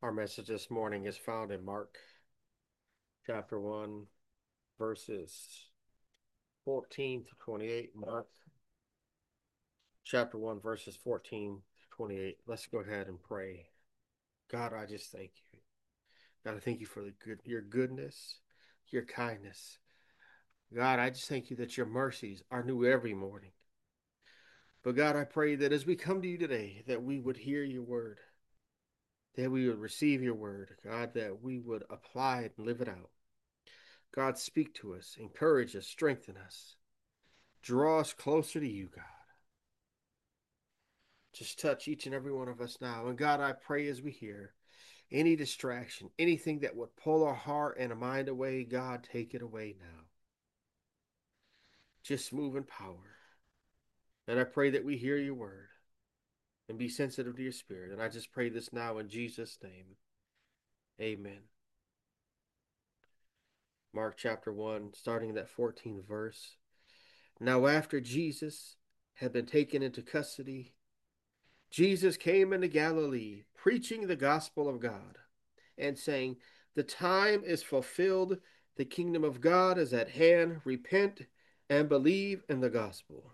Our message this morning is found in Mark chapter 1, verses 14 to 28. Mark chapter 1, verses 14 to 28. Let's go ahead and pray. God, I just thank you. God, I thank you for your goodness, your kindness. God, I just thank you that your mercies are new every morning. But God, I pray that as we come to you today, that we would hear your word, that we would receive your word, God, that we would apply it and live it out. God, speak to us, encourage us, strengthen us, draw us closer to you, God. Just touch each and every one of us now. And God, I pray as we hear any distraction, anything that would pull our heart and our mind away, God, take it away now. Just move in power. And I pray that we hear your word and be sensitive to your spirit. And I just pray this now in Jesus' name. Amen. Mark chapter 1, starting in that 14th verse. Now, after Jesus had been taken into custody, Jesus came into Galilee, preaching the gospel of God, and saying, the time is fulfilled, the kingdom of God is at hand, repent and believe in the gospel.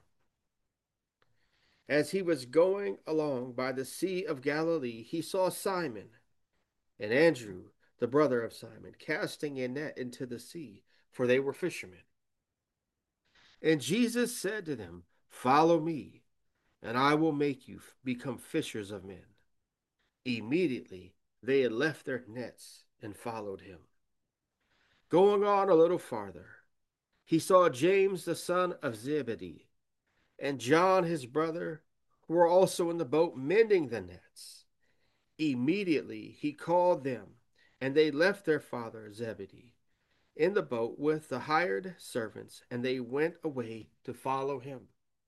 As he was going along by the Sea of Galilee, he saw Simon and Andrew, the brother of Simon, casting a net into the sea, for they were fishermen. And Jesus said to them, follow me, and I will make you become fishers of men. Immediately they had left their nets and followed him. Going on a little farther, he saw James the son of Zebedee and John his brother, who were also in the boat mending the nets. Immediately he called them, and they left their father Zebedee in the boat with the hired servants, and they went away to follow him.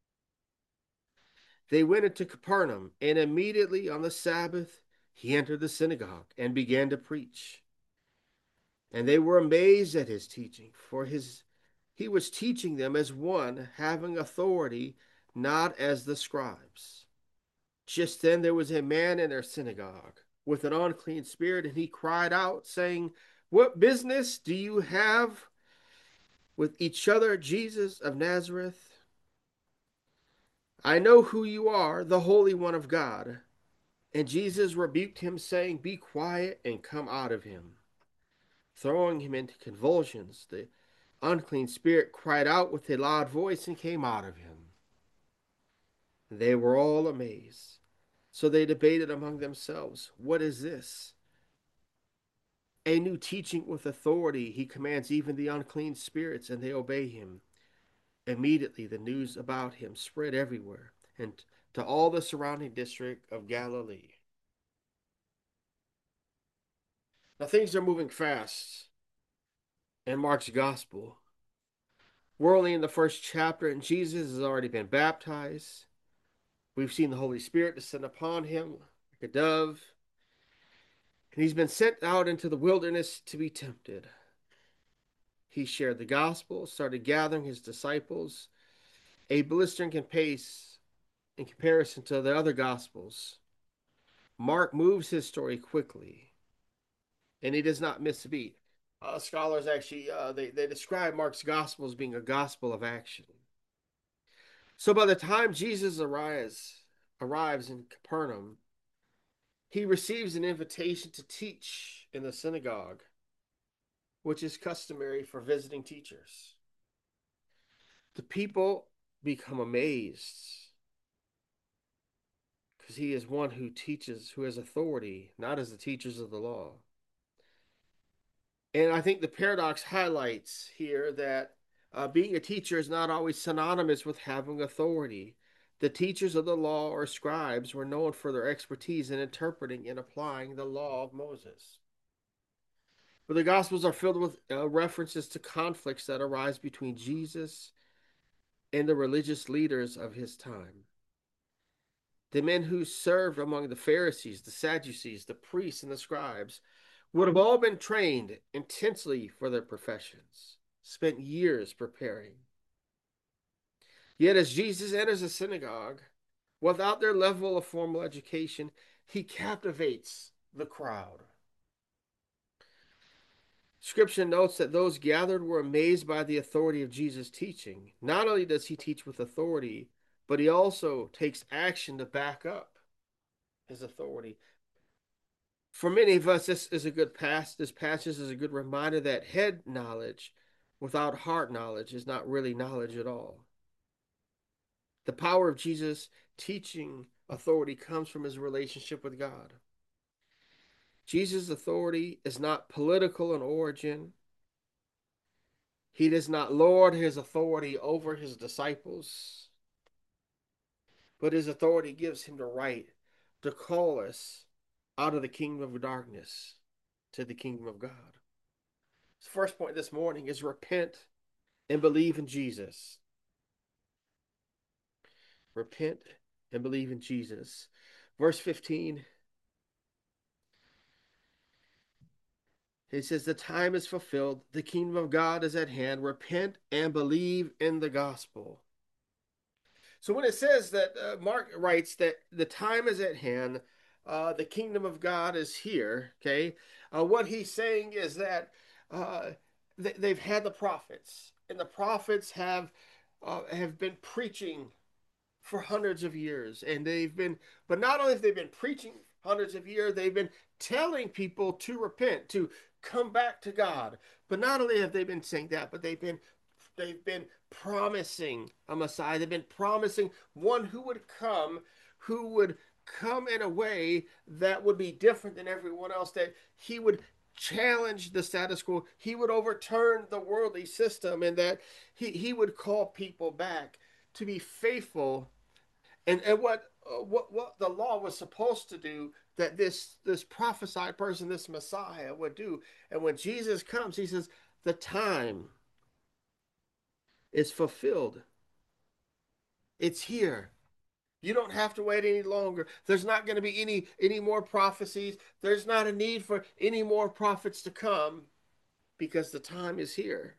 They went into Capernaum, and immediately on the Sabbath he entered the synagogue and began to preach. And they were amazed at his teaching, for he was teaching them as one having authority, not as the scribes. Just then there was a man in their synagogue with an unclean spirit, and he cried out, saying, what business do you have with each other, Jesus of Nazareth? I know who you are, the Holy One of God. And Jesus rebuked him, saying, be quiet and come out of him. Throwing him into convulsions, the unclean spirit cried out with a loud voice and came out of him. They were all amazed. So they debated among themselves, what is this? A new teaching with authority. He commands even the unclean spirits, and they obey him. Immediately the news about him spread everywhere and to all the surrounding district of Galilee. Now things are moving fast in Mark's gospel. We're only in the first chapter, and Jesus has already been baptized. We've seen the Holy Spirit descend upon him like a dove, and he's been sent out into the wilderness to be tempted. He shared the gospel, started gathering his disciples, a blistering pace in comparison to the other gospels. Mark moves his story quickly, and he does not miss a beat. Scholars actually they describe Mark's gospel as being a gospel of action. So by the time Jesus arrives in Capernaum, he receives an invitation to teach in the synagogue, which is customary for visiting teachers. The people become amazed because he is one who teaches, who has authority, not as the teachers of the law. And I think the paradox highlights here that being a teacher is not always synonymous with having authority. The teachers of the law or scribes were known for their expertise in interpreting and applying the law of Moses. But the Gospels are filled with references to conflicts that arise between Jesus and the religious leaders of his time. The men who served among the Pharisees, the Sadducees, the priests, and the scribes would have all been trained intensely for their professions, spent years preparing. Yet as Jesus enters a synagogue, without their level of formal education, he captivates the crowd. Scripture notes that those gathered were amazed by the authority of Jesus' teaching. Not only does he teach with authority, but he also takes action to back up his authority. For many of us, this passage is a good reminder that head knowledge without heart knowledge is not really knowledge at all. The power of Jesus' teaching authority comes from his relationship with God. Jesus' authority is not political in origin. He does not lord his authority over his disciples, but his authority gives him the right to call us out of the kingdom of darkness to the kingdom of God. The first point this morning is repent and believe in Jesus. Repent and believe in Jesus. Verse 15, it says, the time is fulfilled. The kingdom of God is at hand. Repent and believe in the gospel. So when it says that Mark writes that the time is at hand, the kingdom of God is here, okay? What he's saying is that they've had the prophets, and the prophets have been preaching for hundreds of years, and but not only have they been preaching hundreds of years, they've been telling people to repent, to come back to God. But not only have they been saying that, but they've been promising a Messiah. They've been promising one who would come in a way that would be different than everyone else, that he would challenge the status quo, he would overturn the worldly system, and that he would call people back to be faithful. And what the law was supposed to do, that this prophesied person, this Messiah, would do. And when Jesus comes, he says, the time is fulfilled. It's here. You don't have to wait any longer. There's not going to be any more prophecies. There's not a need for any more prophets to come, because the time is here.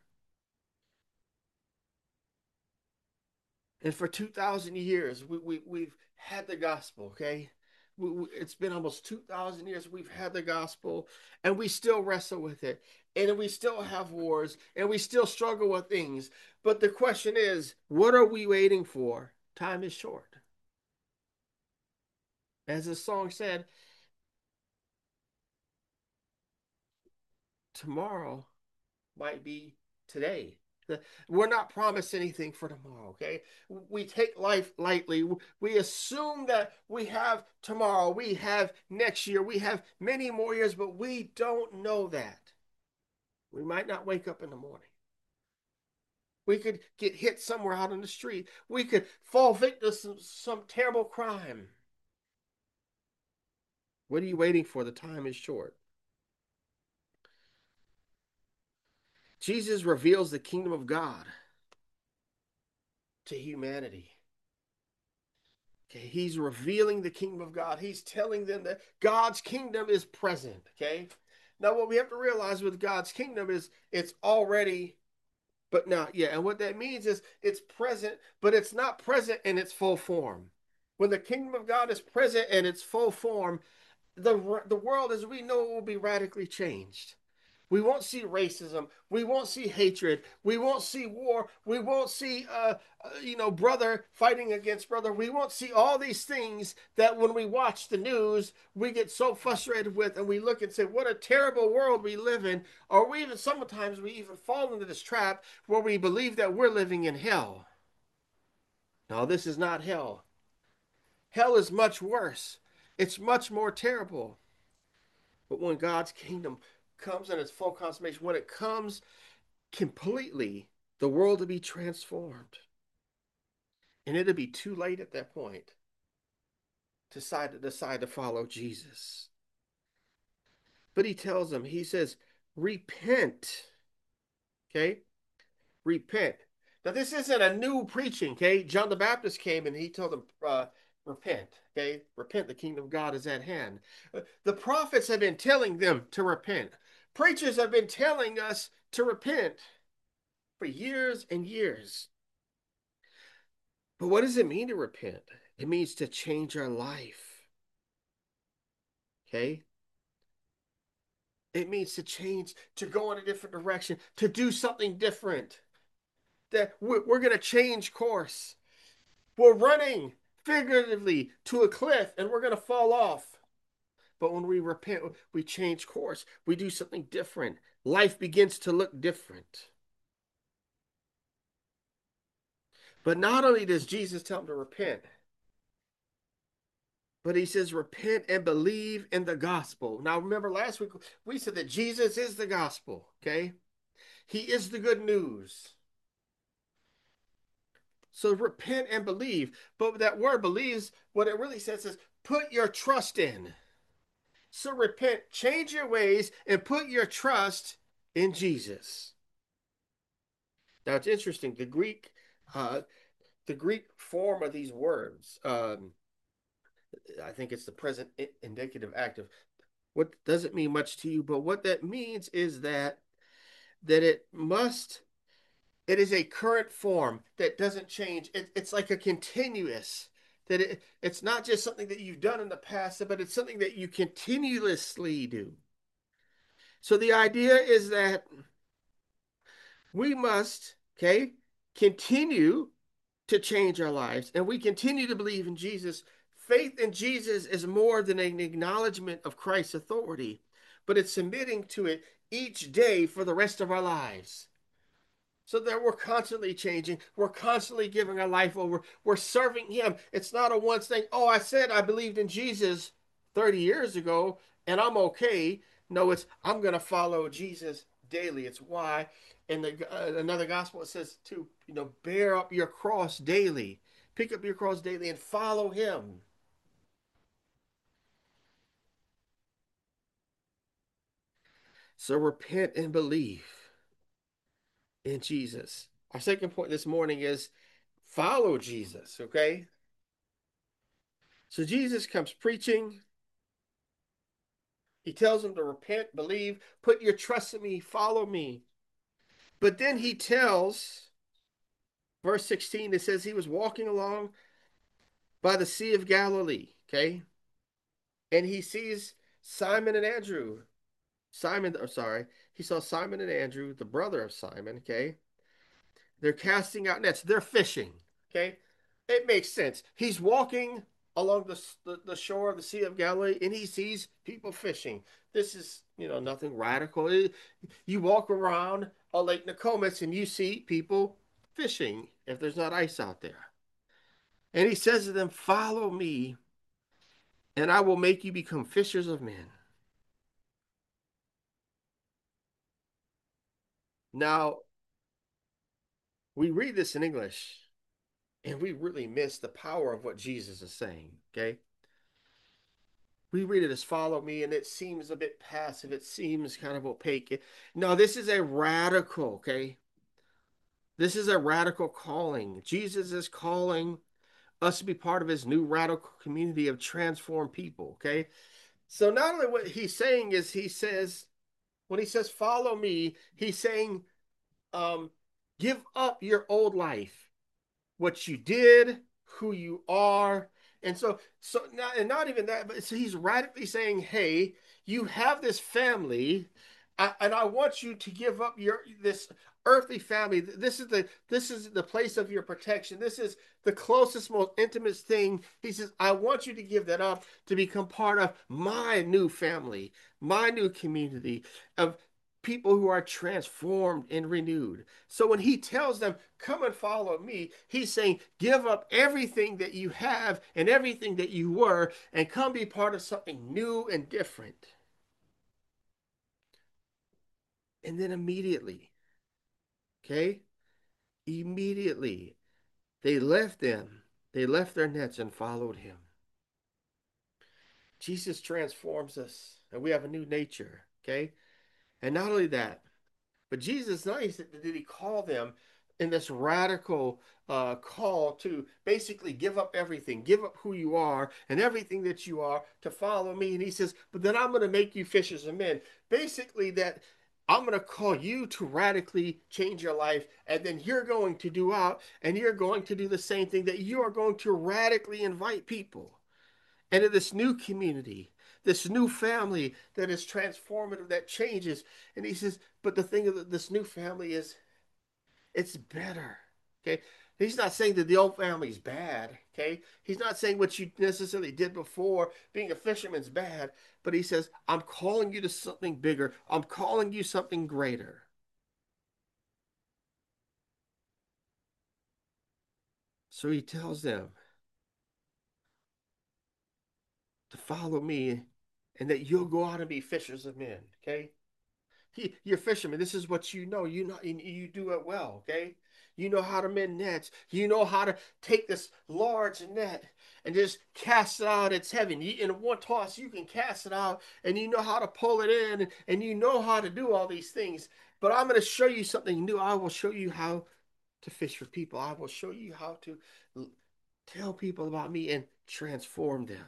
And for 2,000 years, we've had the gospel, okay? It's been almost 2,000 years we've had the gospel, and we still wrestle with it. And we still have wars, and we still struggle with things. But the question is, what are we waiting for? Time is short. As the song said, tomorrow might be today. We're not promised anything for tomorrow, okay? We take life lightly. We assume that we have tomorrow, we have next year, we have many more years, but we don't know that. We might not wake up in the morning. We could get hit somewhere out on the street. We could fall victim to some terrible crime. What are you waiting for? The time is short. Jesus reveals the kingdom of God to humanity. Okay, he's revealing the kingdom of God. He's telling them that God's kingdom is present. Okay. Now, what we have to realize with God's kingdom is it's already, but not yet. And what that means is it's present, but it's not present in its full form. When the kingdom of God is present in its full form, the world as we know it will be radically changed. We won't see racism. We won't see hatred. We won't see war. We won't see, brother fighting against brother. We won't see all these things that when we watch the news, we get so frustrated with, and we look and say, what a terrible world we live in. Or sometimes we even fall into this trap where we believe that we're living in hell. No, this is not hell. Hell is much worse. It's much more terrible. But when God's kingdom comes in its full consummation, when it comes completely, the world to be transformed. And it'll be too late at that point to decide to follow Jesus. But he tells them, he says, repent. Okay? Repent. Now, this isn't a new preaching, okay? John the Baptist came and he told them, repent, okay? Repent, the kingdom of God is at hand. The prophets have been telling them to repent. Preachers have been telling us to repent for years and years. But what does it mean to repent? It means to change our life. Okay? It means to change, to go in a different direction, to do something different. That we're going to change course. We're running figuratively to a cliff and we're going to fall off. But when we repent, we change course. We do something different. Life begins to look different. But not only does Jesus tell them to repent, but he says, repent and believe in the gospel. Now, remember last week we said that Jesus is the gospel, okay? He is the good news. So repent and believe. But that word believes, what it really says is put your trust in. So repent, change your ways, and put your trust in Jesus. Now it's interesting. Uh, the Greek form of these words, I think it's the present indicative active. What doesn't mean much to you, but what that means is that it is a current form that doesn't change. It's like a continuous. It's not just something that you've done in the past, but it's something that you continuously do. So the idea is that we must, okay, continue to change our lives and we continue to believe in Jesus. Faith in Jesus is more than an acknowledgement of Christ's authority, but it's submitting to it each day for the rest of our lives. So that we're constantly changing. We're constantly giving our life over. We're serving Him. It's not a once thing. Oh, I said I believed in Jesus 30 years ago and I'm okay. No, it's I'm going to follow Jesus daily. It's why in another gospel it says to, bear up your cross daily. Pick up your cross daily and follow Him. So repent and believe in Jesus. Our second point this morning is follow Jesus, okay? So Jesus comes preaching. He tells them to repent, believe, put your trust in me, follow me. But then he tells, verse 16, it says he was walking along by the Sea of Galilee, okay? And he sees Simon and Andrew. He saw Simon and Andrew, the brother of Simon, okay? They're casting out nets, they're fishing, okay? It makes sense. He's walking along the shore of the Sea of Galilee and he sees people fishing. This is, nothing radical. You walk around a Lake Nokomis and you see people fishing if there's not ice out there. And he says to them, follow me and I will make you become fishers of men. Now, we read this in English and we really miss the power of what Jesus is saying, okay? We read it as follow me and it seems a bit passive. It seems kind of opaque. No, this is a radical, okay? This is a radical calling. Jesus is calling us to be part of his new radical community of transformed people, okay? So not only what he's saying is when he says follow me, he's saying give up your old life, what you did, who you are. And not even that, but so he's radically saying, hey, you have this family, and I want you to give up this earthly family. This is the place of your protection. This is the closest, most intimate thing. He says, I want you to give that up to become part of my new family, my new community of people who are transformed and renewed. So when he tells them, come and follow me, he's saying, give up everything that you have and everything that you were and come be part of something new and different. And then immediately, okay, immediately they left them. They left their nets and followed him. Jesus transforms us and we have a new nature, okay? And not only that, but Jesus, not only did he call them in this radical call to basically give up everything, give up who you are and everything that you are to follow me. And he says, but then I'm going to make you fishers of men. Basically, that I'm going to call you to radically change your life. And then you're going to do the same thing, that you are going to radically invite people. and in this new community, this new family that is transformative, that changes. And he says, but the thing of this new family is it's better. Okay. He's not saying that the old family is bad. Okay. He's not saying what you necessarily did before being a fisherman's bad, but he says, I'm calling you to something bigger. I'm calling you something greater. So he tells them to follow me and that you'll go out and be fishers of men. Okay. You're fishermen. This is what you know. You know, you do it well. Okay. You know how to mend nets. You know how to take this large net and just cast it out. It's heavy. In one toss, you can cast it out, and you know how to pull it in, and you know how to do all these things. But I'm going to show you something new. I will show you how to fish for people. I will show you how to tell people about me and transform them.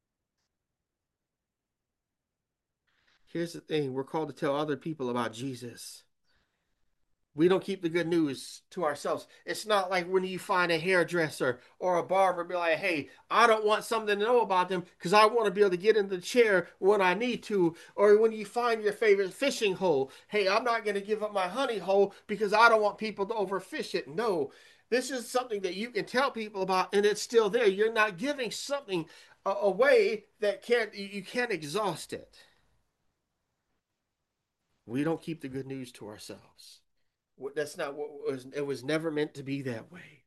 Here's the thing, we're called to tell other people about Jesus. We don't keep the good news to ourselves. It's not like when you find a hairdresser or a barber, be like, hey, I don't want something to know about them because I want to be able to get in the chair when I need to. Or when you find your favorite fishing hole, hey, I'm not going to give up my honey hole because I don't want people to overfish it. No, this is something that you can tell people about and it's still there. You're not giving something away that you can't exhaust it. We don't keep the good news to ourselves. That's not what it was never meant to be that way.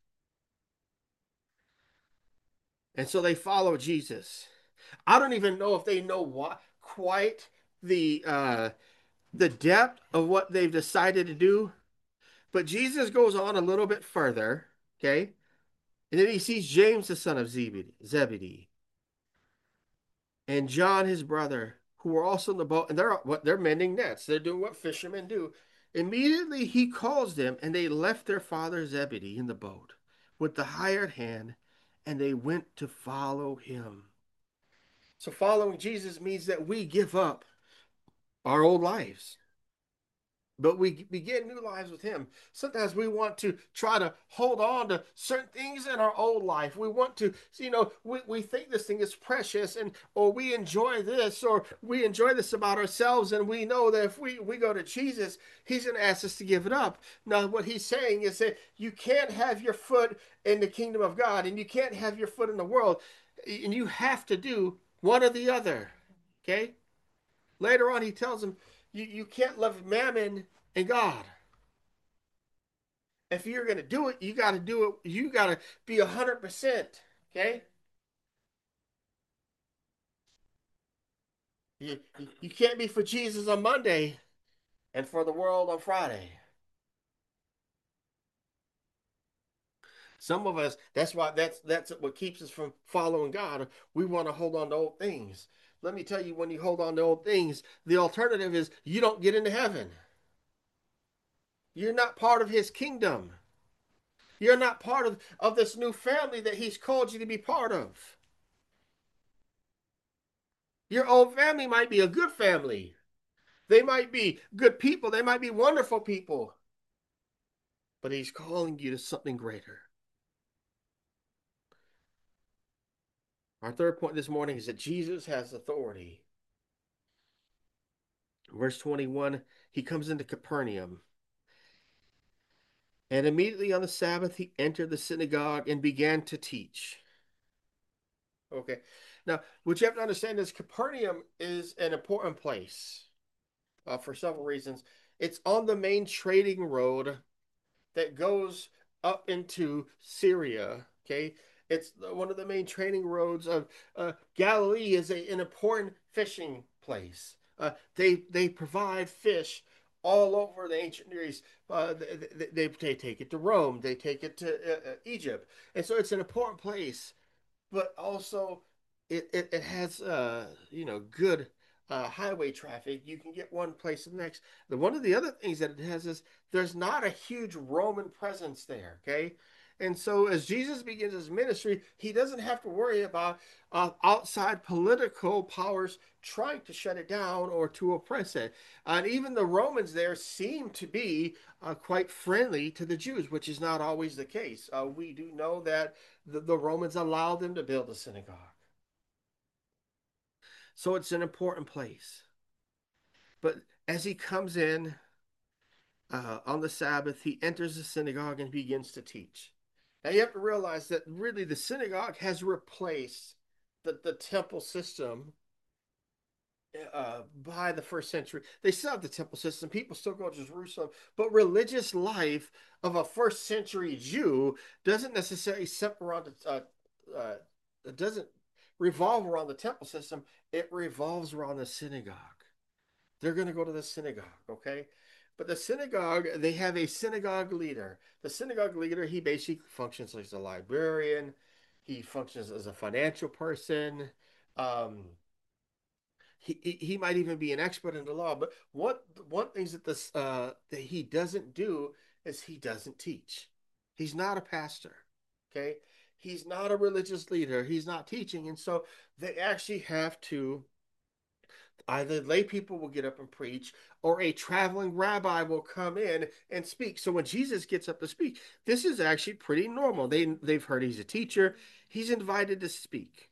And so they follow Jesus. I don't even know if they know what quite the depth of what they've decided to do, but Jesus goes on a little bit further, okay? And then he sees James, the son of Zebedee, and John, his brother, who were also in the boat, and they're mending nets. They're doing what fishermen do. Immediately he calls them, and they left their father Zebedee in the boat with the hired hand, and they went to follow him. So following Jesus means that we give up our old lives, but we begin new lives with him. Sometimes we want to try to hold on to certain things in our old life. We want to, we think this thing is precious and or we enjoy this or we enjoy this about ourselves. And we know that if we go to Jesus, he's going to ask us to give it up. Now, what he's saying is that you can't have your foot in the kingdom of God and you can't have your foot in the world. And you have to do one or the other. Okay? Later on, he tells them, you can't love mammon and God. If you're going to do it, you got to do it. You got to be 100%. Okay? You can't be for Jesus on Monday and for the world on Friday. Some of us, that's what keeps us from following God. We want to hold on to old things. Let me tell you, when you hold on to old things, the alternative is you don't get into heaven. You're not part of his kingdom. You're not part of this new family that he's called you to be part of. Your old family might be a good family. They might be good people. They might be wonderful people. But he's calling you to something greater. Our third point this morning is that Jesus has authority. Verse 21, he comes into Capernaum. And immediately on the Sabbath, he entered the synagogue and began to teach. Okay. Now, what you have to understand is Capernaum is an important place for several reasons. It's on the main trading road that goes up into Syria. Okay, it's one of the main trading roads of Galilee. Is an important fishing place. They provide fish all over the ancient Near East. They take it to Rome. They take it to Egypt, and so it's an important place but also it has good highway traffic. You can get one place to the next. One of the other things that it has is there's not a huge Roman presence there. Okay. And so, as Jesus begins his ministry, he doesn't have to worry about outside political powers trying to shut it down or to oppress it. And even the Romans there seem to be quite friendly to the Jews, which is not always the case. We do know that the Romans allowed them to build a synagogue. So it's an important place. But as he comes in on the Sabbath, he enters the synagogue and begins to teach. Now you have to realize that really the synagogue has replaced the temple system by the first century. They still have the temple system. People still go to Jerusalem, but religious life of a first century Jew doesn't necessarily center around it doesn't revolve around the temple system. It revolves around the synagogue. They're going to go to the synagogue, okay? But the synagogue, they have a synagogue leader. The synagogue leader, he basically functions as a librarian. He functions as a financial person. Um, he might even be an expert in the law. But one things that this that he doesn't do is he doesn't teach. He's not a pastor. Okay, he's not a religious leader. He's not teaching, and so they actually have to either lay people will get up and preach, or a traveling rabbi will come in and speak. So when Jesus gets up to speak, this is actually pretty normal. They've heard he's a teacher. He's invited to speak.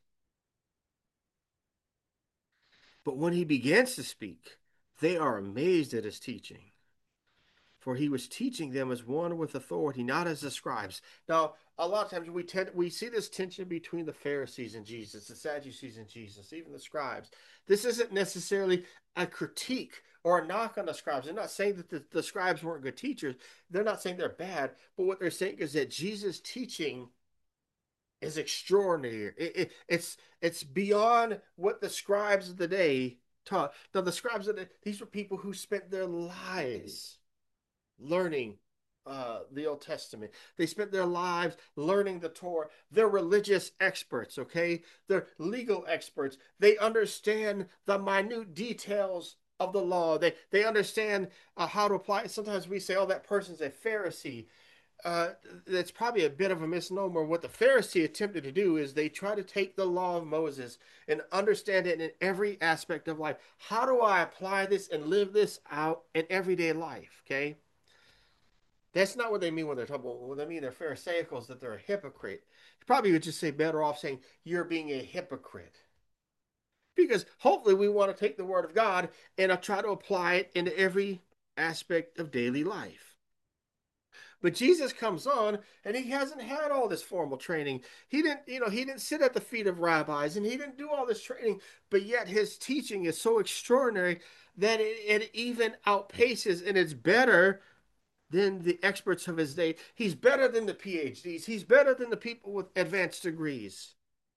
But when he begins to speak, they are amazed at his teaching. For he was teaching them as one with authority, not as the scribes. Now, a lot of times we see this tension between the Pharisees and Jesus, the Sadducees and Jesus, even the scribes. This isn't necessarily a critique or a knock on the scribes. They're not saying that the scribes weren't good teachers. They're not saying they're bad, but what they're saying is that Jesus' teaching is extraordinary. It's beyond what the scribes of the day taught. Now, the scribes of these were people who spent their lives learning the Old Testament. They spent their lives learning the Torah. They're religious experts, okay? They're legal experts. They understand the minute details of the law. They understand how to apply it. Sometimes we say, oh, that person's a Pharisee. That's probably a bit of a misnomer. What the Pharisee attempted to do is they try to take the law of Moses and understand it in every aspect of life. How do I apply this and live this out in everyday life? Okay. That's not what they mean when they're talking about what they mean they're Pharisaicals, that they're a hypocrite. You probably would just say better off saying you're being a hypocrite. Because hopefully we want to take the word of God and try to apply it into every aspect of daily life. But Jesus comes on and he hasn't had all this formal training. He didn't sit at the feet of rabbis and he didn't do all this training, but yet his teaching is so extraordinary that it even outpaces and it's better than the experts of his day. He's better than the PhDs. He's better than the people with advanced degrees.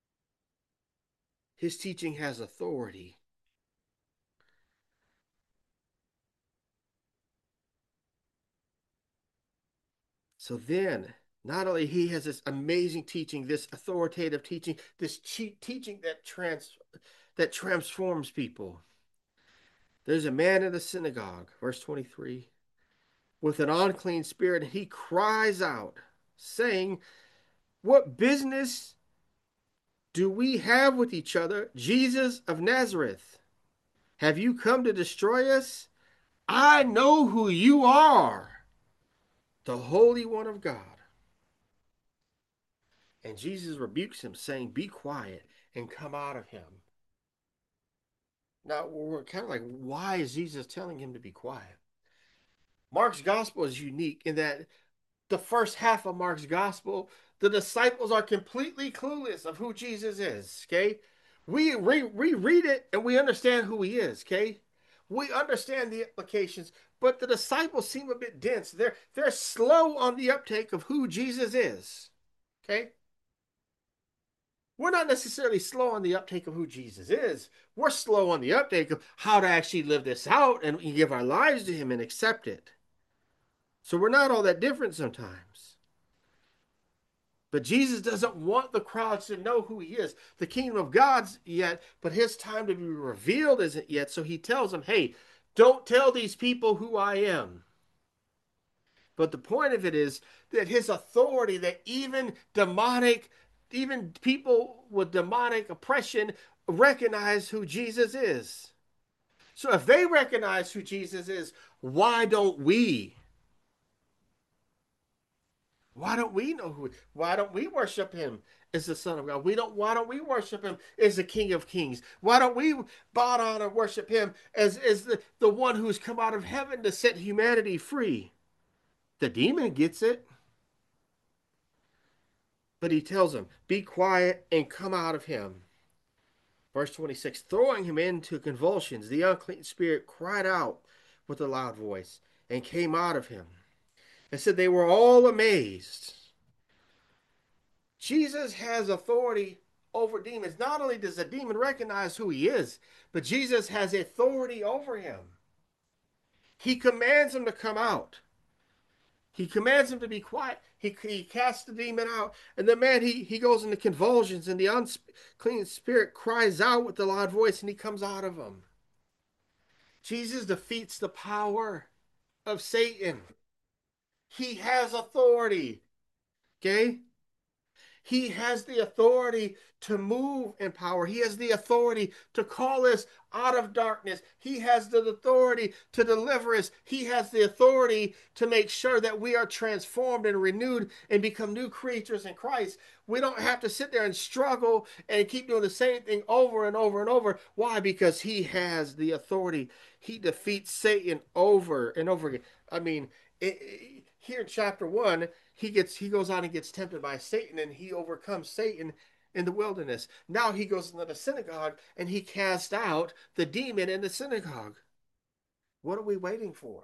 His teaching has authority. So then, not only he has this amazing teaching, this authoritative teaching, this teaching that transforms people. There's a man in the synagogue, verse 23, with an unclean spirit, and he cries out, saying, "What business do we have with each other, Jesus of Nazareth? Have you come to destroy us? I know who you are, the Holy One of God." And Jesus rebukes him, saying, "Be quiet and come out of him." Now, we're kind of like, why is Jesus telling him to be quiet? Mark's gospel is unique in that the first half of Mark's gospel, the disciples are completely clueless of who Jesus is, okay? We read it and we understand who he is, okay? We understand the implications, but the disciples seem a bit dense. They're slow on the uptake of who Jesus is, okay? We're not necessarily slow on the uptake of who Jesus is. We're slow on the uptake of how to actually live this out and give our lives to him and accept it. So we're not all that different sometimes. But Jesus doesn't want the crowds to know who he is. The kingdom of God's yet, but his time to be revealed isn't yet. So he tells them, hey, don't tell these people who I am. But the point of it is that his authority, that even people with demonic oppression recognize who Jesus is. So if they recognize who Jesus is, why don't we? Why don't we know who? Why don't we worship him as the Son of God? Why don't we worship him as the King of Kings? Why don't we bow down and worship him as the one who's come out of heaven to set humanity free? The demon gets it, but he tells him, "Be quiet and come out of him." Verse 26, throwing him into convulsions, the unclean spirit cried out with a loud voice and came out of him. It said they were all amazed. Jesus has authority over demons. Not only does the demon recognize who he is, but Jesus has authority over him. He commands him to come out. He commands him to be quiet. He casts the demon out. And the man, he goes into convulsions, and the unclean spirit cries out with a loud voice, and he comes out of him. Jesus defeats the power of Satan. He has authority. Okay? He has the authority to move in power. He has the authority to call us out of darkness. He has the authority to deliver us. He has the authority to make sure that we are transformed and renewed and become new creatures in Christ. We don't have to sit there and struggle and keep doing the same thing over and over and over. Why? Because he has the authority. He defeats Satan over and over again. I mean, here in chapter 1, he goes on and gets tempted by Satan, and he overcomes Satan in the wilderness. Now he goes into the synagogue and he casts out the demon in the synagogue. What are we waiting for?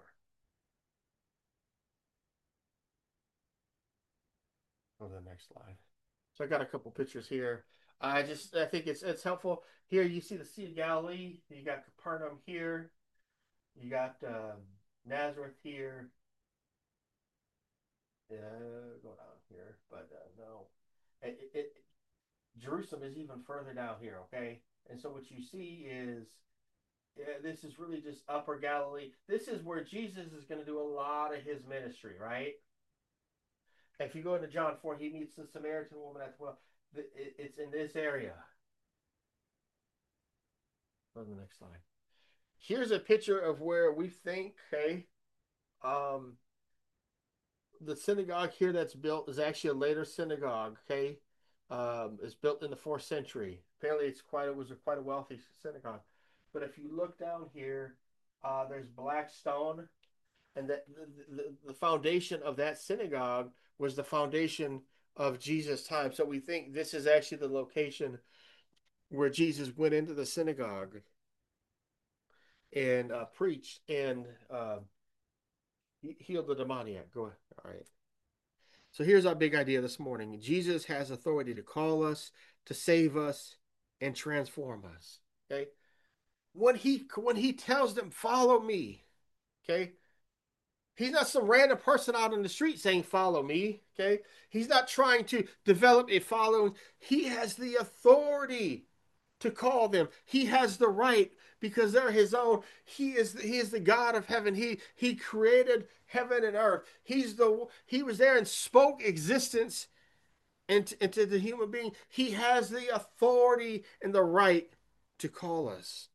On the next slide. So I got a couple pictures here. I think it's helpful. Here you see the Sea of Galilee. You got Capernaum here. You got Nazareth here. Go down here, but no. Jerusalem is even further down here, okay? And so what you see is this is really just Upper Galilee. This is where Jesus is going to do a lot of his ministry, right? If you go into John 4, he meets the Samaritan woman at the well. It's in this area. Go to the next slide. Here's a picture of where we think, okay, um, the synagogue here that's built is actually a later synagogue, okay? It's built in the 4th century. Apparently, it was quite a wealthy synagogue. But if you look down here, there's black stone, and the foundation of that synagogue was the foundation of Jesus' time. So we think this is actually the location where Jesus went into the synagogue and preached and healed the demoniac. Go ahead. All right. So here's our big idea this morning. Jesus has authority to call us, to save us, and transform us. Okay. When he tells them, follow me, okay, he's not some random person out on the street saying, follow me. Okay. He's not trying to develop a following. He has the authority to call them. He has the right because they're his own. He is the God of heaven. He created heaven and earth. He was there and spoke existence into the human being. He has the authority and the right to call us.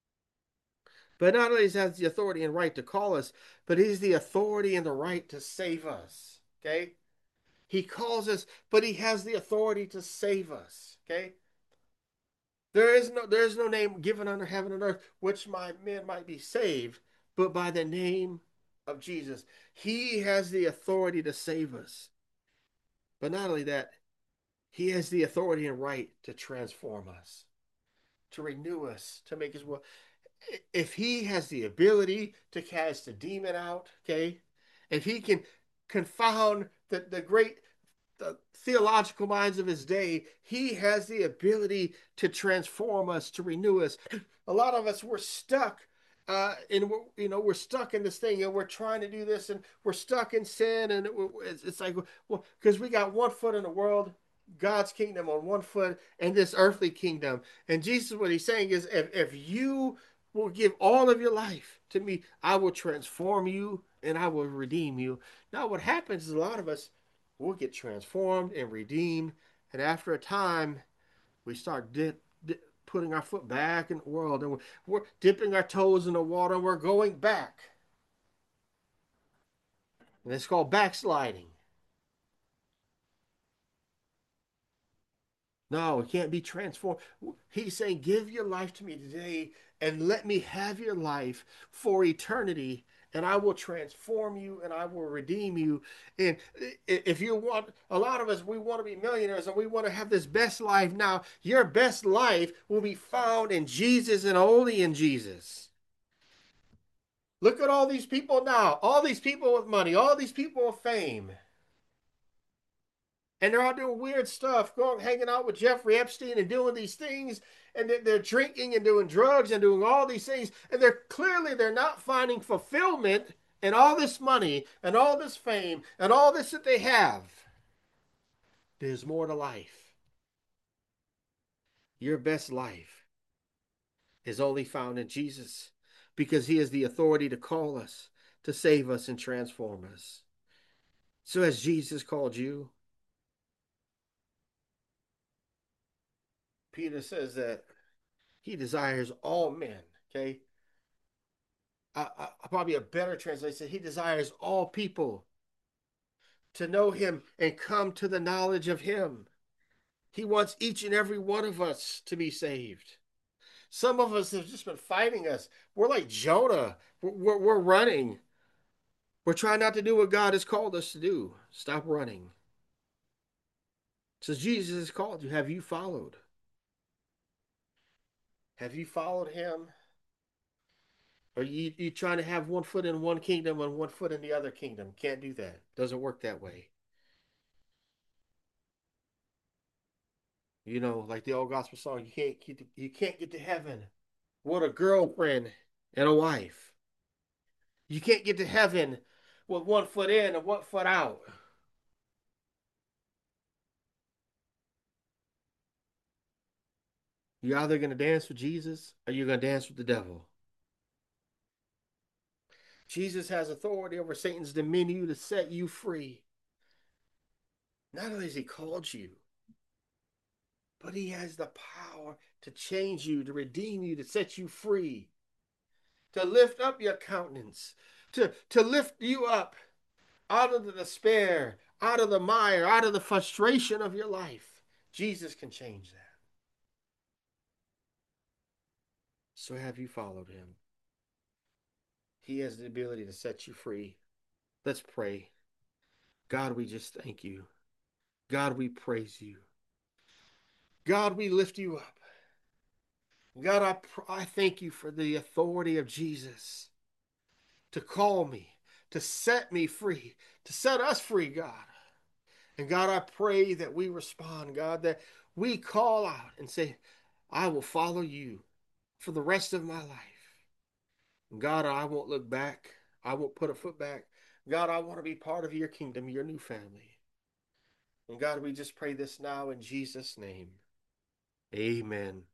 But not only does he have the authority and right to call us, but he's the authority and the right to save us. Okay? He calls us, but he has the authority to save us. Okay? There is no name given under heaven and earth which my men might be saved, but by the name of Jesus. He has the authority to save us. But not only that, he has the authority and right to transform us, to renew us, to make us well. If he has the ability to cast a demon out, okay, if he can confound the great the theological minds of his day, he has the ability to transform us, to renew us. A lot of us were stuck we're stuck in this thing, and we're trying to do this, and we're stuck in sin, and it's like, well, because we got one foot in the world, God's kingdom on one foot, and this earthly kingdom. And Jesus, what he's saying is, if you will give all of your life to me, I will transform you and I will redeem you. Now, what happens is a lot of us will get transformed and redeemed, and after a time, we start putting our foot back in the world, and we're dipping our toes in the water, and we're going back. And it's called backsliding. No, it can't be transformed. He's saying, give your life to me today and let me have your life for eternity, and I will transform you and I will redeem you. And if you want, a lot of us, we want to be millionaires and we want to have this best life now. Your best life will be found in Jesus and only in Jesus. Look at all these people now, all these people with money, all these people with fame. And they're out doing weird stuff, going hanging out with Jeffrey Epstein and doing these things, and they're drinking and doing drugs and doing all these things, and they're not finding fulfillment in all this money and all this fame and all this that they have. There's more to life. Your best life is only found in Jesus because he has the authority to call us, to save us, and transform us. So, as Jesus called you, Peter says that he desires all men, okay? Probably a better translation, he desires all people to know him and come to the knowledge of him. He wants each and every one of us to be saved. Some of us have just been fighting us. We're like Jonah. We're running. We're trying not to do what God has called us to do. Stop running. So Jesus has called you. Have you followed? Have you followed him? Or you trying to have one foot in one kingdom and one foot in the other kingdom? Can't do that. Doesn't work that way. You know, like the old gospel song, you can't get to heaven with a girlfriend and a wife. You can't get to heaven with one foot in and one foot out. You're either going to dance with Jesus or you're going to dance with the devil. Jesus has authority over Satan's dominion to set you free. Not only has he called you, but he has the power to change you, to redeem you, to set you free, to lift up your countenance, to lift you up out of the despair, out of the mire, out of the frustration of your life. Jesus can change that. So have you followed him? He has the ability to set you free. Let's pray. God, we just thank you. God, we praise you. God, we lift you up. God, I thank you for the authority of Jesus to call me, to set me free, to set us free, God. And God, I pray that we respond, God, that we call out and say, I will follow you for the rest of my life. And God, I won't look back. I won't put a foot back. God, I want to be part of your kingdom, your new family. And God, we just pray this now in Jesus' name. Amen.